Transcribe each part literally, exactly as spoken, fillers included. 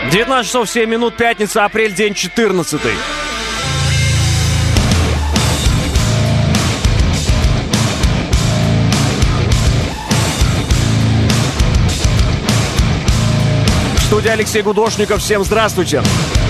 девятнадцать часов семь минут, пятница, апрель, день четырнадцатый. Студия Алексей Гудошников. Всем здравствуйте.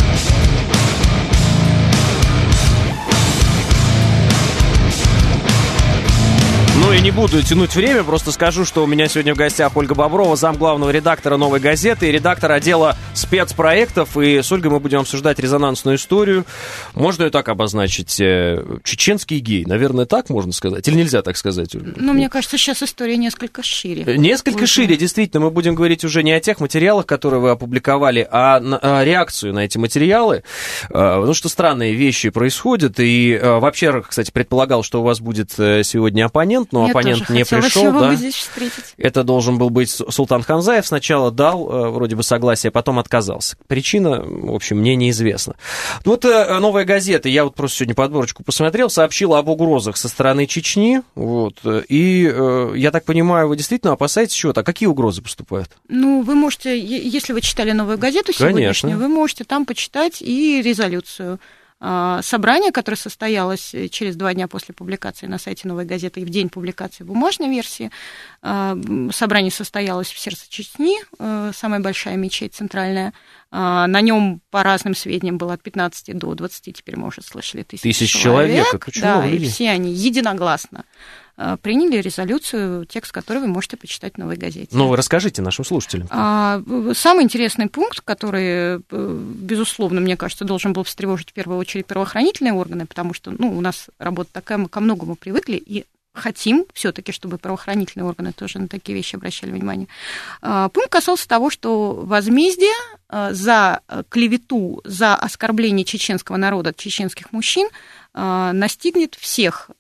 Ну и не буду тянуть время, просто скажу, что у меня сегодня в гостях Ольга Боброва, замглавного редактора «Новой газеты» и редактор отдела спецпроектов. И с Ольгой мы будем обсуждать резонансную историю. Можно ее так обозначить? Чеченский гей. Наверное, так можно сказать? Или нельзя так сказать? Ну, мне кажется, сейчас история несколько шире. Несколько Будет. шире, действительно. Мы будем говорить уже не о тех материалах, которые вы опубликовали, а на а реакцию на эти материалы. Потому что странные вещи происходят. И вообще, кстати, предполагал, что у вас будет сегодня оппонент, но Я оппонент не пришел, да? Это должен был быть Султан Ханзаев. Сначала дал вроде бы согласие, потом отказался. Причина, в общем, мне неизвестна. Вот «Новая газета», я вот просто сегодня подборочку посмотрел, сообщила об угрозах со стороны Чечни. Вот, и я так понимаю, вы действительно опасаетесь чего-то? А какие угрозы поступают? Ну, вы можете, если вы читали «Новую газету» сегодняшнюю, вы можете там почитать и резолюцию собрание, которое состоялось через два дня после публикации на сайте «Новой газеты» и в день публикации бумажной версии. Собрание состоялось в сердце Чечни, самая большая мечеть центральная. На нем, по разным сведениям, было от пятнадцати до двадцати, теперь мы уже слышали, тысяч, тысяч человек. человек. Это да, и все они единогласно приняли резолюцию, текст которой вы можете почитать в «Новой газете». Ну, вы расскажите нашим слушателям. А, самый интересный пункт, который, безусловно, мне кажется, должен был встревожить в первую очередь правоохранительные органы, потому что, ну, у нас работа такая, мы ко многому привыкли, и хотим все-таки, чтобы правоохранительные органы тоже на такие вещи обращали внимание. Пункт касался того, что возмездие за клевету, за оскорбление чеченского народа, чеченских мужчин настигнет всех,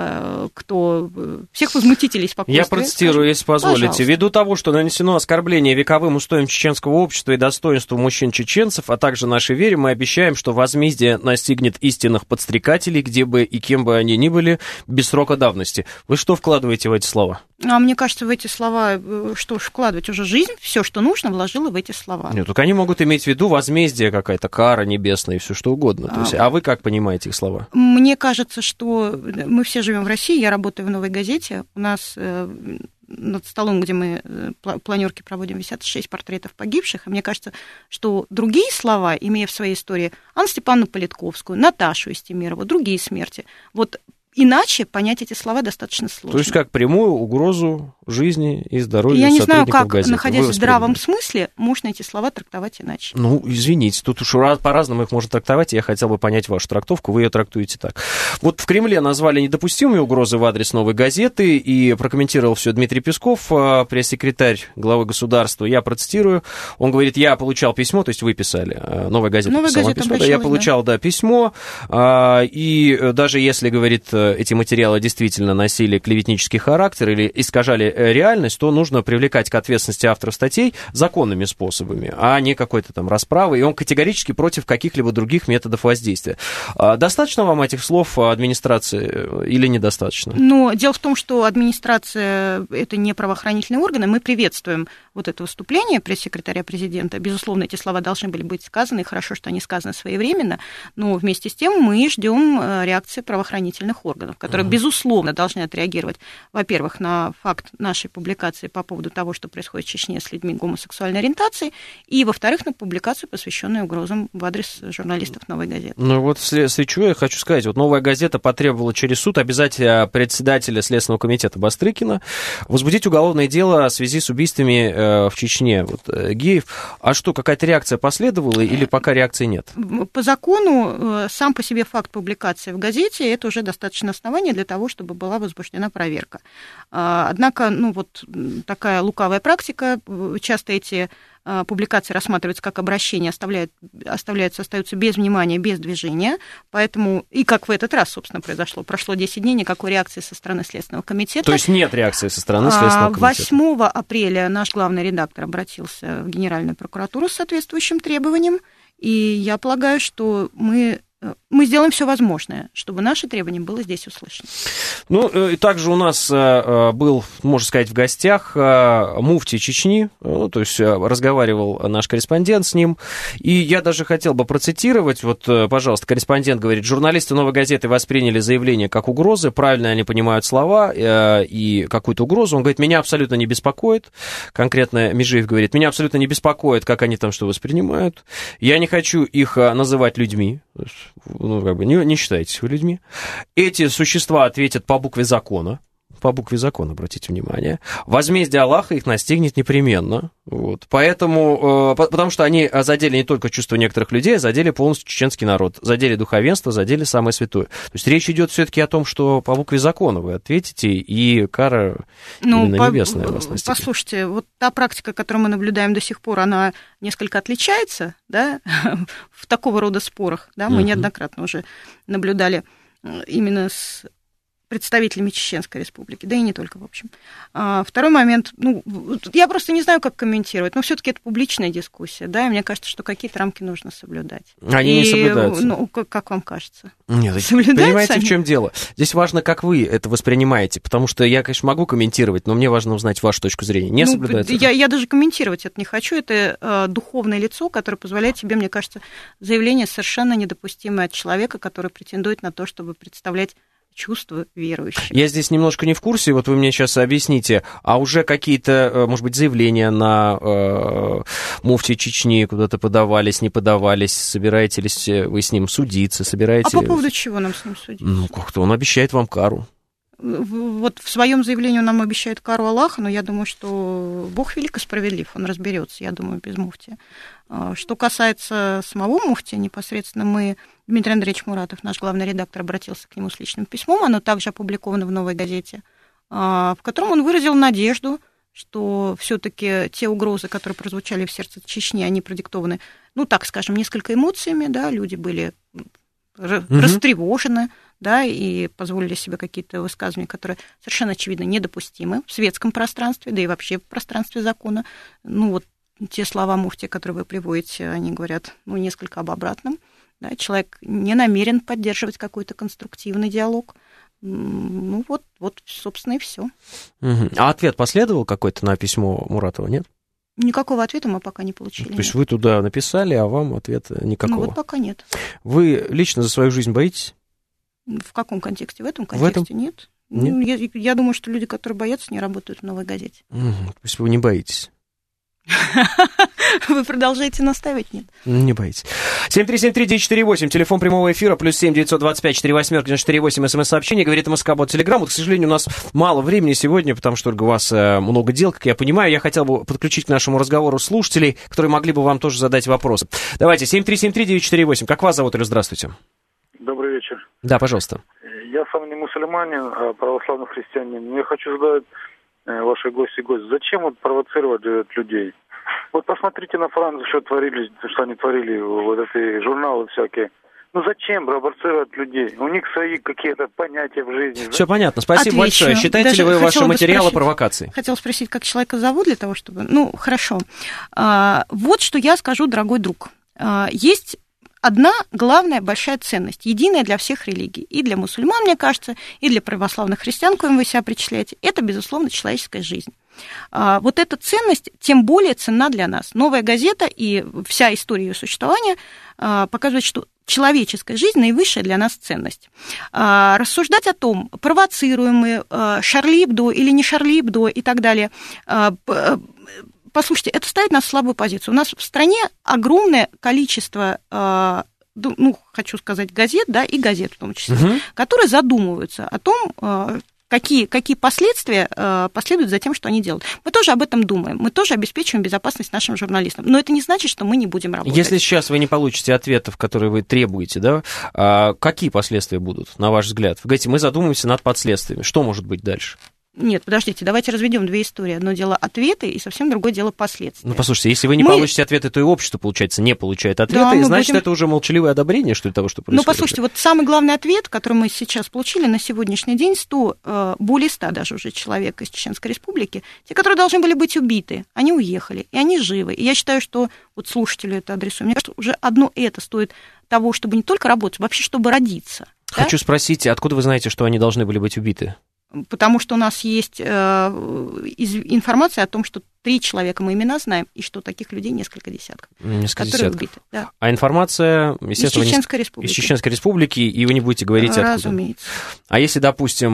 кто, всех возмутителей спокойствия. Я процитирую, скажем, если позволите. Пожалуйста. Ввиду того, что нанесено оскорбление вековым устоям чеченского общества и достоинству мужчин-чеченцев, а также нашей вере, мы обещаем, что возмездие настигнет истинных подстрекателей, где бы и кем бы они ни были, без срока давности. Вы что вкладываете в эти слова? А мне кажется, в эти слова, что ж вкладывать, уже жизнь, все, что нужно, вложила в эти слова. Нет, только они могут иметь в виду возмездие, какая-то кара небесная и все что угодно. То есть, а... а вы как понимаете их слова? Мне кажется, что мы все живем в России, я работаю в «Новой газете», у нас над столом, где мы планерки проводим, висят шесть портретов погибших, и мне кажется, что другие слова, имея в своей истории Анну Степановну Политковскую, Наташу Истемирову, другие смерти, вот иначе понять эти слова достаточно сложно. То есть как прямую угрозу жизни и здоровью сотрудников газеты? Я не знаю, как, газеты. находясь в здравом смысле, можно эти слова трактовать иначе. Ну, извините, тут уж по-разному их можно трактовать, и я хотел бы понять вашу трактовку, вы ее трактуете так. Вот в Кремле назвали недопустимые угрозы в адрес «Новой газеты», и прокомментировал все Дмитрий Песков, пресс-секретарь главы государства. Я процитирую. Он говорит, я получал письмо, то есть вы писали, «Новая газета» Новая писала газета письмо, да, я получал, да, да письмо, и даже если, говорит, эти материалы действительно носили клеветнический характер или искажали реальность, то нужно привлекать к ответственности авторов статей законными способами, а не какой-то там расправы. И он категорически против каких-либо других методов воздействия. Достаточно вам этих слов администрации или недостаточно? Ну, дело в том, что администрация – это не правоохранительные органы. Мы приветствуем вот это выступление пресс-секретаря президента. Безусловно, эти слова должны были быть сказаны, и хорошо, что они сказаны своевременно, но вместе с тем мы ждем реакции правоохранительных органов, которые, uh-huh. безусловно, должны отреагировать, во-первых, на факт нашей публикации по поводу того, что происходит в Чечне с людьми гомосексуальной ориентации, и, во-вторых, на публикацию, посвященную угрозам в адрес журналистов «Новой газеты». Ну вот, вследствие чего я хочу сказать, вот «Новая газета» потребовала через суд обязательно председателя Следственного комитета Бастрыкина возбудить уголовное дело в связи с убийствами в Чечне вот, геев. А что, какая-то реакция последовала или пока реакции нет? По закону сам по себе факт публикации в газете – это уже достаточно основание для того, чтобы была возбуждена проверка. Однако, ну вот такая лукавая практика, часто эти публикации рассматриваются как обращение, оставляют, оставляются, остаются без внимания, без движения, поэтому, и как в этот раз, собственно, произошло, прошло десять дней, никакой реакции со стороны Следственного комитета. То есть нет реакции со стороны Следственного комитета? восьмого апреля наш главный редактор обратился в Генеральную прокуратуру с соответствующим требованием, и я полагаю, что мы мы сделаем все возможное, чтобы наше требование было здесь услышано. Ну, и также у нас был, можно сказать, в гостях муфти Чечни, ну, то есть разговаривал наш корреспондент с ним, и я даже хотел бы процитировать, вот, пожалуйста, корреспондент говорит: журналисты «Новой газеты» восприняли заявление как угрозы, правильно они понимают слова и какую-то угрозу. Он говорит: меня абсолютно не беспокоит, конкретно Межиев говорит, меня абсолютно не беспокоит, как они там что воспринимают, я не хочу их называть людьми, ну, как бы, не, не считайте вы людьми. Эти существа ответят по букве закона. По букве закона, обратите внимание. Возмездие Аллаха их настигнет непременно. Вот. Поэтому, э, потому что они задели не только чувства некоторых людей, а задели полностью чеченский народ, задели духовенство, задели самое святое. То есть речь идет все-таки о том, что по букве закона вы ответите, и кара ну, именно по, небесная вас настигнет. Послушайте, вот та практика, которую мы наблюдаем до сих пор, она несколько отличается, да, в такого рода спорах. Да? Мы uh-huh. неоднократно уже наблюдали именно с представителями Чеченской Республики, да и не только, в общем. А, второй момент, ну, я просто не знаю, как комментировать, но все-таки это публичная дискуссия, да, и мне кажется, что какие-то рамки нужно соблюдать. Они и, не соблюдаются. Ну, как, как вам кажется? Нет, понимаете, они? В чем дело? Здесь важно, как вы это воспринимаете, потому что я, конечно, могу комментировать, но мне важно узнать вашу точку зрения. Не ну, соблюдается? Я, я даже комментировать это не хочу, это э, духовное лицо, которое позволяет себе, мне кажется, заявление совершенно недопустимое от человека, который претендует на то, чтобы представлять чувства верующих. Я здесь немножко не в курсе, вот вы мне сейчас объясните, а уже какие-то, может быть, заявления на э, муфти Чечни куда-то подавались, не подавались, собираетесь ли вы с ним судиться, собираетесь... А по поводу чего нам с ним судиться? Ну, как-то он обещает вам кару. Вот в своем заявлении он нам обещает кару Аллаха, но я думаю, что Бог велик и справедлив, он разберется, я думаю, без муфти. Что касается самого муфти, непосредственно мы, Дмитрий Андреевич Муратов, наш главный редактор, обратился к нему с личным письмом, оно также опубликовано в «Новой газете», в котором он выразил надежду, что все-таки те угрозы, которые прозвучали в сердце Чечни, они продиктованы, ну, так скажем, несколько эмоциями, да, люди были mm-hmm. растревожены, да, и позволили себе какие-то высказывания, которые совершенно очевидно недопустимы в светском пространстве, да и вообще в пространстве закона. Ну, вот те слова муфти, которые вы приводите, они говорят, ну, несколько об обратном. Да, человек не намерен поддерживать какой-то конструктивный диалог. Ну, вот, вот собственно, и все. Угу. А ответ последовал какой-то на письмо Муратова, нет? Никакого ответа мы пока не получили. То есть вы туда написали, а вам ответа никакого? Ну, вот пока нет. Вы лично за свою жизнь боитесь? В каком контексте? В этом контексте в этом? Нет. нет? Ну, я, я думаю, что люди, которые боятся, не работают в «Новой газете». Угу. То есть вы не боитесь? Вы продолжаете наставить, нет? Не боитесь. семь три семь три девять четыре восемь, телефон прямого эфира, плюс семь девятьсот двадцать пять четыре восемь четыре восемь, смс-сообщение, говорит МСК-бот Телеграм. Вот, к сожалению, у нас мало времени сегодня, потому что у вас много дел, как я понимаю. Я хотел бы подключить к нашему разговору слушателей, которые могли бы вам тоже задать вопросы. Давайте, семь три семь три девять четыре восемь. Как вас зовут, или здравствуйте? Добрый вечер. Да, пожалуйста. Я сам не мусульманин, а православный христианин. Я хочу задать ваши гости гость. Зачем вот провоцировать людей? Вот посмотрите на Францию, что творили, что они творили, вот эти журналы всякие. Ну зачем провоцировать людей? У них свои какие-то понятия в жизни. Все понятно, спасибо Отвечу. большое. Считаете Даже ли вы ваши материалы провокацией? Хотела спросить, как человека зовут для того, чтобы... Ну, хорошо. А, вот что я скажу, дорогой друг. А, есть одна главная большая ценность, единая для всех религий. И для мусульман, мне кажется, и для православных христиан, к коим вы себя причисляете. Это, безусловно, человеческая жизнь. А, вот эта ценность тем более ценна для нас. «Новая газета» и вся история ее существования а, показывает, что человеческая жизнь наивысшая для нас ценность. А, рассуждать о том, провоцируем мы а, Шарли Эбдо или не Шарли Эбдо и так далее, а, послушайте, это ставит нас в слабую позицию. У нас в стране огромное количество, а, ну, хочу сказать, газет, да, и газет в том числе, угу. которые задумываются о том, а, Какие, какие последствия э, последуют за тем, что они делают. Мы тоже об этом думаем, мы тоже обеспечиваем безопасность нашим журналистам, но это не значит, что мы не будем работать. Если сейчас вы не получите ответов, которые вы требуете, да, а какие последствия будут, на ваш взгляд? Вы говорите, мы задумываемся над последствиями. Что может быть дальше? Нет, подождите, давайте разведем две истории. Одно дело ответы, и совсем другое дело последствия. Ну, послушайте, если вы не Мы... получите ответы, то и общество, получается, не получает ответы, да, и значит, будем... это уже молчаливое одобрение, что ли, того, что происходит. Ну, послушайте, вот самый главный ответ, который мы сейчас получили на сегодняшний день, сто, более ста даже уже человек из Чеченской Республики, те, которые должны были быть убиты, они уехали, и они живы. И я считаю, что вот слушателю это адресую. Мне кажется, уже одно это стоит того, чтобы не только работать, вообще, чтобы родиться. Хочу да? спросить, откуда вы знаете, что они должны были быть убиты? Потому что у нас есть э, информация о том, что три человека мы имена знаем, и что таких людей несколько десятков, несколько которые десятков. убиты. Да. А информация, естественно, из Чеченской не... Республики. Из Чеченской Республики, и вы не будете говорить, откуда. Разумеется. А если, допустим,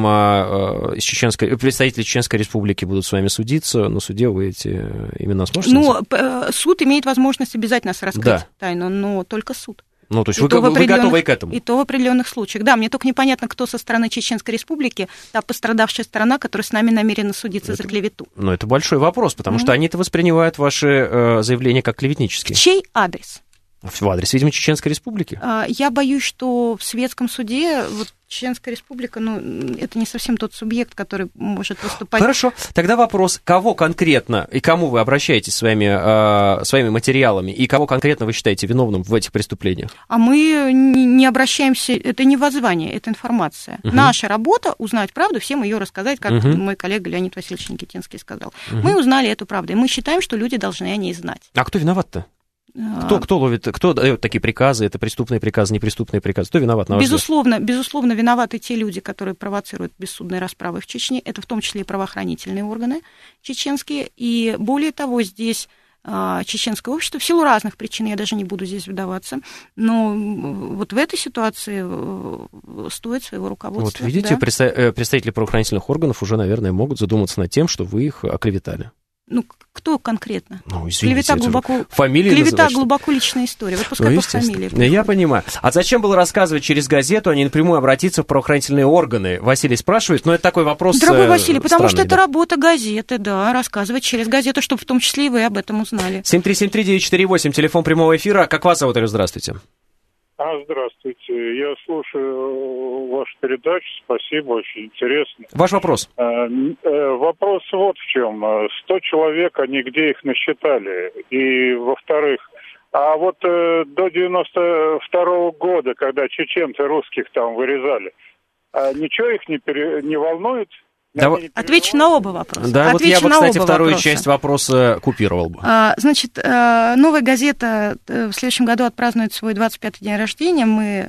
из Чеченской... представители Чеченской Республики будут с вами судиться, на суде вы эти имена сможете Ну, назвать? Суд имеет возможность обязательно раскрыть да. тайну, но только суд. Ну, то есть вы, вы готовы и к этому? И то в определенных случаях. Да, мне только непонятно, кто со стороны Чеченской Республики, та пострадавшая сторона, которая с нами намерена судиться это, за клевету. Ну, это большой вопрос, потому mm-hmm. что они-то воспринимают ваши э, заявления как клеветнические. В чей адрес? В адрес, видимо, Чеченской Республики. Я боюсь, что в светском суде вот Чеченская Республика, ну, это не совсем тот субъект, который может выступать. Хорошо, тогда вопрос, кого конкретно и кому вы обращаетесь своими, э, своими материалами, и кого конкретно вы считаете виновным в этих преступлениях? А мы не обращаемся, это не воззвание, это информация. Угу. Наша работа — узнать правду, всем ее рассказать, как угу. мой коллега Леонид Васильевич Никитинский сказал. Угу. Мы узнали эту правду, и мы считаем, что люди должны о ней знать. А кто виноват-то? Кто, кто ловит, кто дает такие приказы, это преступные приказы, непреступные приказы? Кто виноват, на ваш безусловно, взгляд? Безусловно, виноваты те люди, которые провоцируют бессудные расправы в Чечне. Это в том числе и правоохранительные органы чеченские. И более того, здесь а, чеченское общество, в силу разных причин, я даже не буду здесь вдаваться, но вот в этой ситуации стоит своего руководства. Вот видите, да? представители правоохранительных органов уже, наверное, могут задуматься над тем, что вы их оклеветали. Ну, кто конкретно? Ну, извините, клевета глубоко, фамилии клевета называть, глубоко личная история. Вот пускай ну, по фамилии. Я понимаю. А зачем было рассказывать через газету, а не напрямую обратиться в правоохранительные органы? Василий спрашивает, но это такой вопрос. Дорогой Василий, потому странный, что да. это работа газеты, да, рассказывать через газету, чтобы в том числе и вы об этом узнали. семь три семь три девять четыре восемь, телефон прямого эфира. Как вас зовут, Алло, здравствуйте. А, здравствуйте. Я слушаю вашу передачу. Спасибо, очень интересно. Ваш вопрос. А, э, вопрос вот в чем. Сто человек, они где их насчитали? И, во-вторых, а вот э, до девяносто второго года, когда чеченцы русских там вырезали, а ничего их не, пере... не волнует? Да, отвечу на оба вопроса. Да, Отвечу вот я бы, кстати, вторую вопроса. часть вопроса купировал бы. А, значит, «Новая газета» в следующем году отпразднует свой двадцать пятый день рождения. Мы,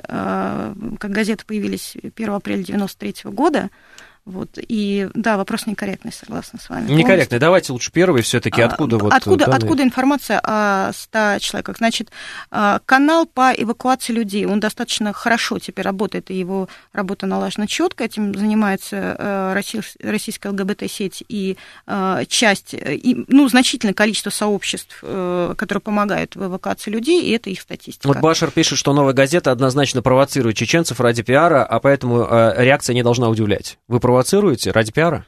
как газета, появились первого апреля девяносто третьего года. Вот, и да, вопрос некорректный, согласна с вами. Некорректный. Полностью. Давайте лучше первый все-таки. Откуда, а, вот откуда, данные? Откуда информация о ста человеках? Значит, канал по эвакуации людей, он достаточно хорошо теперь работает, и его работа налажена четко. Этим занимается российская ЛГБТ-сеть и часть, и, ну, значительное количество сообществ, которые помогают в эвакуации людей, и это их статистика. Вот Башар пишет, что «Новая газета» однозначно провоцирует чеченцев ради пиара, а поэтому реакция не должна удивлять. Вы провоцируете ради пиара?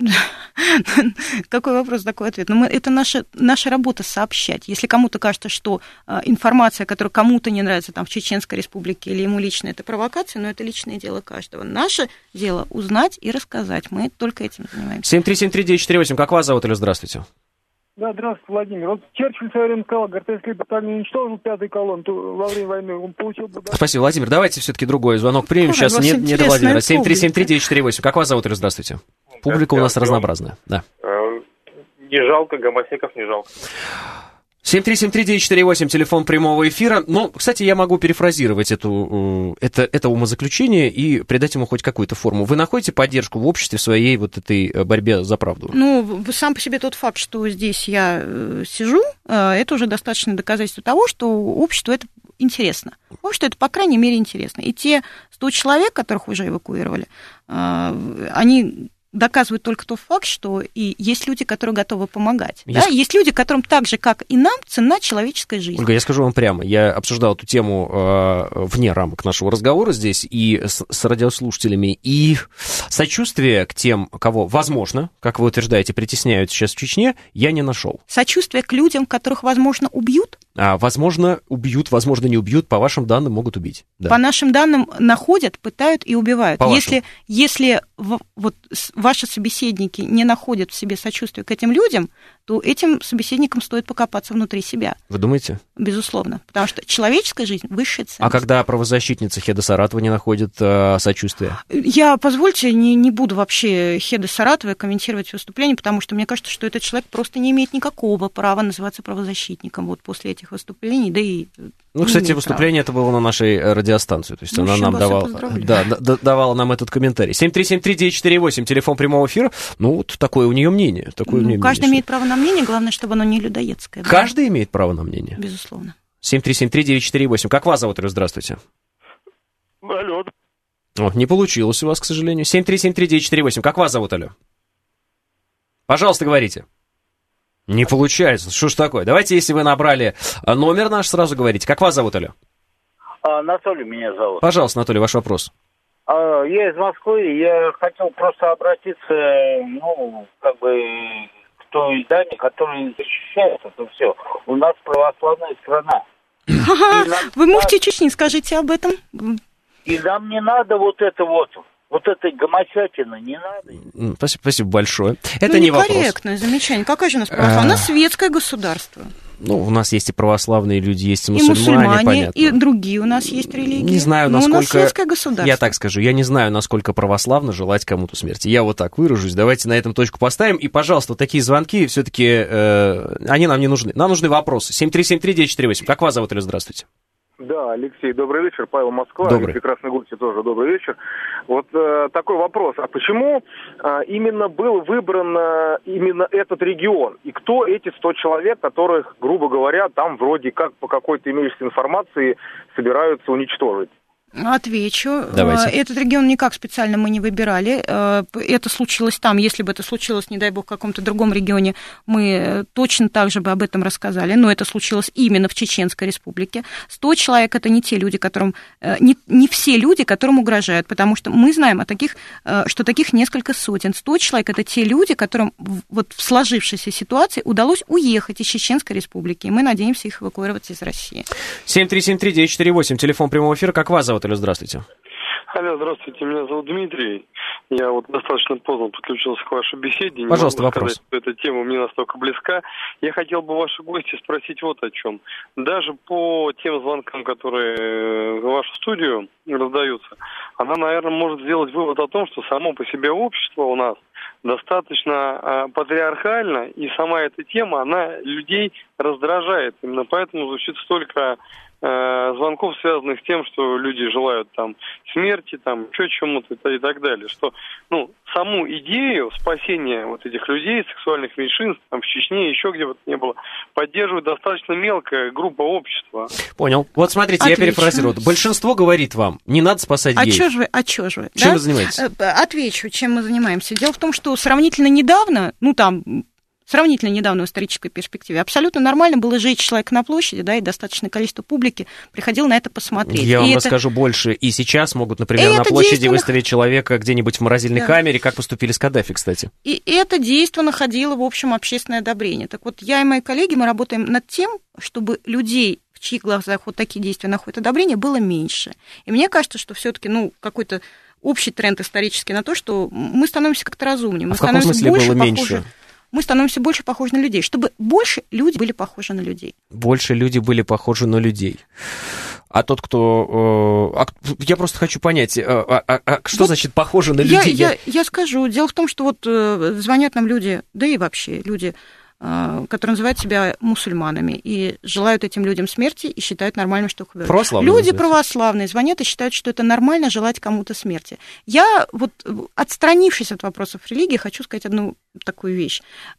Какой вопрос, такой ответ? Ну, мы, это наша, наша работа сообщать. Если кому-то кажется, что э, информация, которая кому-то не нравится там, в Чеченской Республике или ему лично, это провокация, но это личное дело каждого. Наше дело узнать и рассказать. Мы только этим занимаемся. семь три семь три девять четыре восемь. Как вас зовут, Алло, здравствуйте? Да, здравствуйте, Владимир. Вот Черчилль в свое время сказал, говорит, если бы там не уничтожил пятый колонн, то во время войны он получил бы... Спасибо, Владимир. Давайте все-таки другой звонок примем. Ой, сейчас не, не до Владимира. семь три семь три девять четыре восемь. Как вас зовут, Алло, здравствуйте? Публика у нас разнообразная. Да. Не жалко, гомосеков не жалко. семь три семь три девять четыре восемь, телефон прямого эфира. Ну, кстати, я могу перефразировать эту, это, это умозаключение и придать ему хоть какую-то форму. Вы находите поддержку в обществе в своей вот этой борьбе за правду? Ну, сам по себе тот факт, что здесь я сижу, это уже достаточное доказательство того, что обществу это интересно. Обществу это, по крайней мере, интересно. И те сто человек, которых уже эвакуировали, они... доказывает только тот факт, что и есть люди, которые готовы помогать. Есть... Да? Есть люди, которым так же, как и нам, ценна человеческая жизнь. Ольга, я скажу вам прямо, я обсуждал эту тему э, вне рамок нашего разговора здесь и с, с радиослушателями, и сочувствие к тем, кого, возможно, как вы утверждаете, притесняют сейчас в Чечне, я не нашел. Сочувствие к людям, которых, возможно, убьют? А, возможно, убьют, возможно, не убьют, по вашим данным могут убить. Да. По нашим данным находят, пытают и убивают. По если если в, вот, ваши собеседники не находят в себе сочувствие к этим людям, то этим собеседникам стоит покопаться внутри себя. Вы думаете? Безусловно. Потому что человеческая жизнь – высшая ценность. А когда правозащитница Хеда Саратова не находит э, сочувствия? Я, позвольте, не, не буду вообще Хеда Саратовой комментировать выступление, потому что мне кажется, что этот человек просто не имеет никакого права называться правозащитником вот после этих этих выступлений, да и... Ну, кстати, выступление это было на нашей радиостанции, то есть ну, она нам давала, да, да, давала нам этот комментарий. семь три семь три девять четыре восемь, телефон прямого эфира, ну, вот такое у нее мнение. Такое ну, мнение каждый мнение, имеет право на мнение, главное, чтобы оно не людоедское. Каждый да? имеет право на мнение? Безусловно. семь три семь три девять четыре восемь. Как вас зовут, Ирина? Здравствуйте. Алло. О, не получилось у вас, к сожалению. семь три семь три девять четыре восемь. Как вас зовут, алло? Пожалуйста, говорите. Не получается. Что ж такое? Давайте, если вы набрали номер наш, сразу говорите. Как вас зовут, алло? Анатолий меня зовут. Пожалуйста, Анатолий, ваш вопрос. Я из Москвы. Я хотел просто обратиться, ну, как бы, к той даме, которая защищает это все. У нас православная страна. Вы муфти Чечни, скажите об этом. И нам не надо вот это вот, вот этой гомосятины, не надо. Спасибо, спасибо большое. Это ну, не вопрос. Некорректное замечание. Какая же у нас православная? У нас светское государство. Ну, у нас есть и православные люди, есть и мусульмане, и мусульмане понятно. И другие у нас есть религии. Не знаю, но насколько... у нас светское государство. Я так скажу, я не знаю, насколько православно желать кому-то смерти. Я вот так выражусь. Давайте на этом точку поставим. И, пожалуйста, вот такие звонки, все-таки, э, они нам не нужны. Нам нужны вопросы. семь три семь три девять четыре восемь. Как вас зовут, или здравствуйте? Да, Алексей, добрый вечер. Павел, Москва. Добрый. Прекрасный гости тоже добрый вечер. Вот э, такой вопрос. А почему э, именно был выбран э, именно этот регион? И кто эти сто человек, которых, грубо говоря, там вроде как по какой-то имеющейся информации собираются уничтожить? Отвечу. Давайте. Этот регион никак специально мы не выбирали. Это случилось там. Если бы это случилось, не дай бог, в каком-то другом регионе, мы точно так же бы об этом рассказали. Но это случилось именно в Чеченской Республике. сто человек – это не те люди, которым... Не, не все люди, которым угрожают, потому что мы знаем о таких, что таких несколько сотен. сто человек – это те люди, которым вот в сложившейся ситуации удалось уехать из Чеченской Республики. И мы надеемся их эвакуировать из России. семь три семь три девять четыре восемь, телефон прямого эфира. Как вас зовут? Алло, здравствуйте. Алло, здравствуйте, меня зовут Дмитрий. Я вот достаточно поздно подключился к вашей беседе. Не Пожалуйста, могу вопрос. сказать, что эта тема мне настолько близка. Я хотел бы ваши гости спросить вот о чем. Даже по тем звонкам, которые в вашу студию раздаются, она, наверное, может сделать вывод о том, что само по себе общество у нас достаточно э, патриархально, и сама эта тема, она людей раздражает. Именно поэтому звучит столько э, звонков, связанных с тем, что люди желают там смерти, там еще чему-то и так далее. Что, ну, саму идею спасения вот этих людей, сексуальных меньшинств, там в Чечне, еще где бы то ни было, поддерживает достаточно мелкая группа общества. Понял. Вот смотрите, Отлично. Я перефразирую. Большинство говорит вам, не надо спасать а геев. Чё ж вы, а чё ж вы? Чем да? вы занимаетесь? Отвечу, чем мы занимаемся. Дело в том, что сравнительно недавно, ну там... Сравнительно недавно в исторической перспективе абсолютно нормально было жечь человека на площади, да, и достаточное количество публики приходило на это посмотреть. Я и вам это... расскажу больше. И сейчас могут, например, и на площади действенно... выставить человека где-нибудь в морозильной да. камере, как поступили с Каддафи, кстати. И это действо находило, в общем, общественное одобрение. Так вот, я и мои коллеги, мы работаем над тем, чтобы людей, в чьих глазах вот такие действия находят одобрение, было меньше. И мне кажется, что все-таки, ну, какой-то общий тренд исторический на то, что мы становимся как-то разумнее. Мы а в каком смысле больше было похожи... меньше? Мы становимся больше похожи на людей, чтобы больше люди были похожи на людей. Больше люди были похожи на людей. А тот, кто... Э, а, я просто хочу понять, а, а, а, что вот значит похожи на людей? Я, я, я скажу. Дело в том, что вот э, звонят нам люди, да и вообще люди, э, которые называют себя мусульманами и желают этим людям смерти и считают нормальным, что их убивают. Православные Люди называются. Православные звонят и считают, что это нормально желать кому-то смерти. Я вот, отстранившись от вопросов религии, хочу сказать одну такую вещь.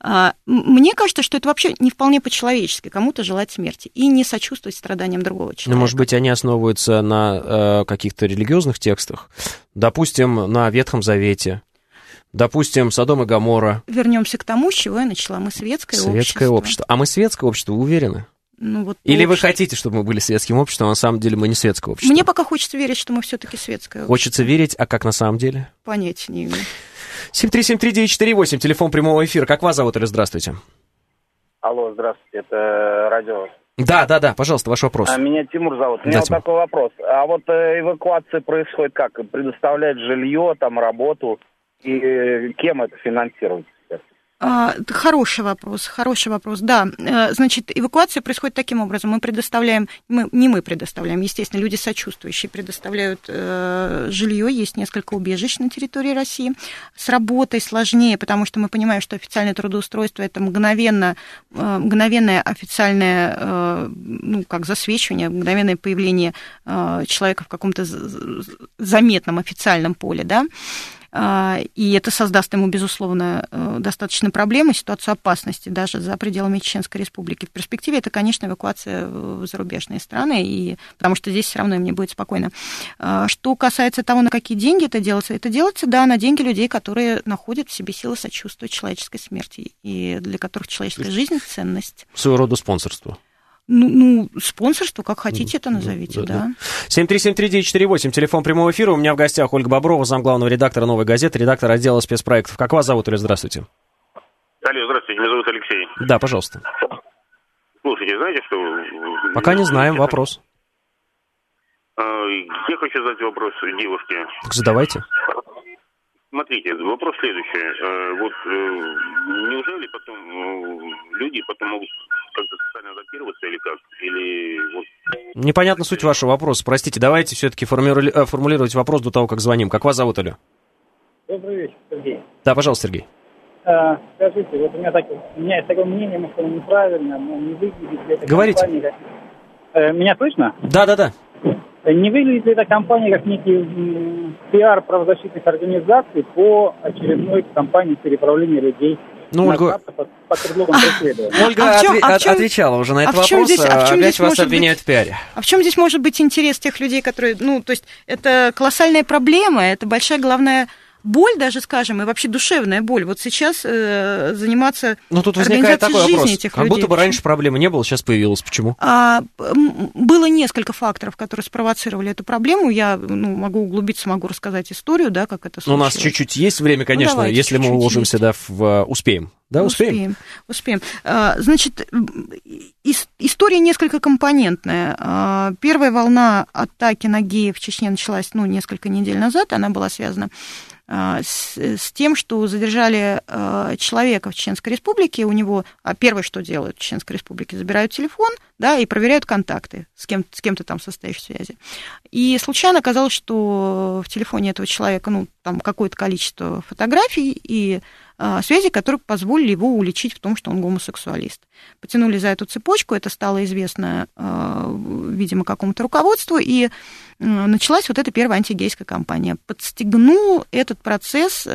Мне кажется, что это вообще не вполне по-человечески кому-то желать смерти и не сочувствовать страданиям другого человека. Ну, может быть, они основываются на э, каких-то религиозных текстах, допустим, на Ветхом Завете, допустим, Содом и Гоморра. Вернемся к тому, с чего я начала. Мы светское, светское общество. общество. А мы светское общество, вы уверены? Ну, вот Или общество. Вы хотите, чтобы мы были светским обществом, а на самом деле мы не светское общество? Мне пока хочется верить, что мы все-таки светское общество. Хочется верить, а как на самом деле? Понятия не имею. семь три семь три девять четыре восемь, телефон прямого эфира. Как вас зовут, или здравствуйте? Алло, здравствуйте, это радио. Да, да, да, пожалуйста, ваш вопрос. А, меня Тимур зовут. У меня да, вот Тимур. такой вопрос. А вот э, эвакуация происходит как? Предоставлять жилье, там, работу? И э, кем это финансируется? Хороший вопрос, хороший вопрос, да. Значит, эвакуация происходит таким образом. Мы предоставляем, мы, не мы предоставляем, естественно, люди сочувствующие предоставляют э, жилье, есть несколько убежищ на территории России. С работой сложнее, потому что мы понимаем, что официальное трудоустройство – это мгновенно, э, мгновенное официальное, э, ну, как засвечивание, мгновенное появление э, человека в каком-то заметном официальном поле, да. И это создаст ему, безусловно, достаточно проблемы, ситуацию опасности даже за пределами Чеченской Республики. В перспективе это, конечно, эвакуация в зарубежные страны, и, потому что здесь все равно им не будет спокойно. Что касается того, на какие деньги это делается, это делается, да, на деньги людей, которые находят в себе силы сочувствовать человеческой смерти, и для которых человеческая жизнь – ценность. Своего рода спонсорство. Ну, ну, спонсорство, как хотите, это назовите, да. да. семь три семь три девять четыре восемь, телефон прямого эфира. У меня в гостях Ольга Боброва, замглавного редактора «Новой газеты», редактор отдела спецпроектов. Как вас зовут, Оля? Здравствуйте. Алло, здравствуйте, меня зовут Алексей. Да, пожалуйста. Слушайте, знаете, что... Пока не знаем, вопрос. Я хочу задать вопрос девушке. Так задавайте. Смотрите, вопрос следующий. Вот неужели потом люди потом могут как-то социально адаптироваться или как? Или вот... Непонятна суть вашего вопроса. Простите, давайте все-таки форми... формулировать вопрос до того, как звоним. Как вас зовут, Оля? Добрый вечер, Сергей. Да, пожалуйста, Сергей. А, скажите, вот у меня, так, у меня есть такое мнение, может, оно неправильно, но не выглядит ли это Говорите. компания как... Э, меня слышно? Да, да, да. Не выглядит ли эта компания как некий м, пиар правозащитных организаций по очередной кампании переправления людей? Ну, Ольга... Под, под предлогом преследования. Ольга а чем, отве- а чем, отвечала уже на этот а вопрос, здесь, а опять вас обвиняют быть, в пиаре. А в чем здесь может быть интерес тех людей, которые... Ну, то есть это колоссальная проблема, это большая головная боль даже, скажем, и вообще душевная боль. Вот сейчас э, заниматься ну, тут возникает такой вопрос. Этих как людей. Будто бы раньше проблемы не было, сейчас появилась. Почему? А, было несколько факторов, которые спровоцировали эту проблему. Я ну, могу углубиться, могу рассказать историю, да, как это случилось. Ну, у нас чуть-чуть есть время, конечно, ну, давайте, если мы уложимся, да, в... успеем. Да, успеем? Успеем, успеем. Значит, история несколько компонентная. Первая волна атаки на геев в Чечне началась, ну, несколько недель назад. Она была связана с, с тем, что задержали человека в Чеченской Республике. У него первое, что делают в Чеченской Республике, забирают телефон, да, и проверяют контакты с, кем, с кем-то там состоишь в связи. И случайно оказалось, что в телефоне этого человека, ну, там какое-то количество фотографий и связи, которые позволили его уличить в том, что он гомосексуалист. Потянули за эту цепочку, это стало известно, видимо, какому-то руководству, и началась вот эта первая антигейская кампания. Подстегнул этот процесс,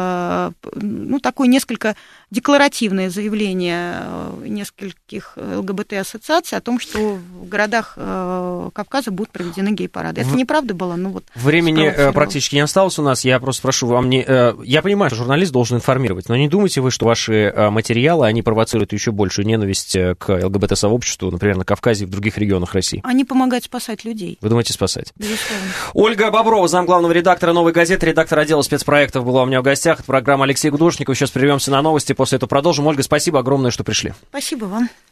ну, такое несколько декларативное заявление нескольких ЛГБТ-ассоциаций о том, что в городах Кавказа будут проведены гей-парады. Это в... неправда было, но вот... Времени практически не осталось у нас, я просто прошу вам не... Я понимаю, что журналист должен информировать, но не думайте вы, что ваши материалы, они провоцируют еще большую ненависть к ЛГБТ-сообществу, например, на Кавказе и в других регионах России. Они помогают спасать людей. Вы думаете, спасать? Безусловно. Ольга Боброва, замглавного редактора «Новой газеты», редактор отдела спецпроектов, была у меня в гостях. Это программа Алексея Гудошникова. Сейчас прервемся на новости, после этого продолжим. Ольга, спасибо огромное, что пришли. Спасибо вам.